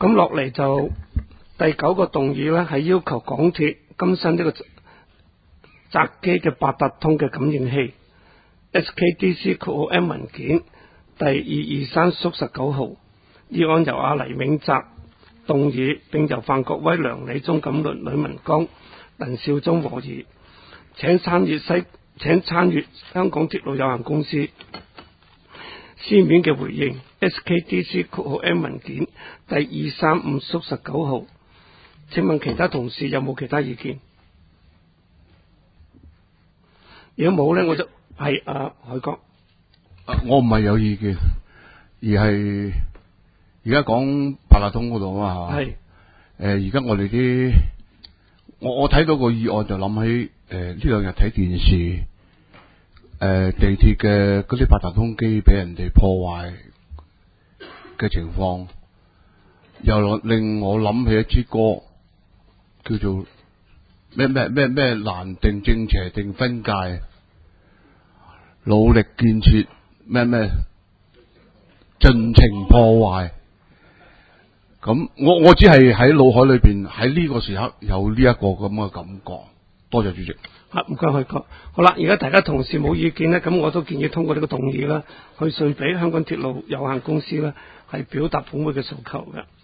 咁落嚟就第9個動議呢，係要求港鐵更新呢個閘機嘅八達通嘅感應器 SKDC-M 文件第2223/19號。議案由阿黎永澤動議，並由范國威、梁理中、錦麟、呂文剛、鄧少忠和議，請參閱香港鐵路有限公司書面嘅回應 SKDC-M 文件第235/19號。請問其他同事有冇其他意見？如果冇呢，我就係海哥。 我唔係有意見，而係而家講八達通嗰度啊嘛，係而家我哋啲我睇到個議案就諗起呢兩日睇電視，地鐵嘅嗰啲八達通機俾人哋破壞嘅情況，又令我諗起一支歌，叫做咩難定正邪定分界，努力建設咩盡情破壞。咁我只係喺腦海裏邊喺呢個時刻有呢一個咁嘅感覺。多謝主席。 唔該，海哥。好啦，而家大家同事冇意見呢，咁我都建議通過呢個動議啦，去信俾香港鐵路有限公司呢，係表達本會嘅訴求嘅。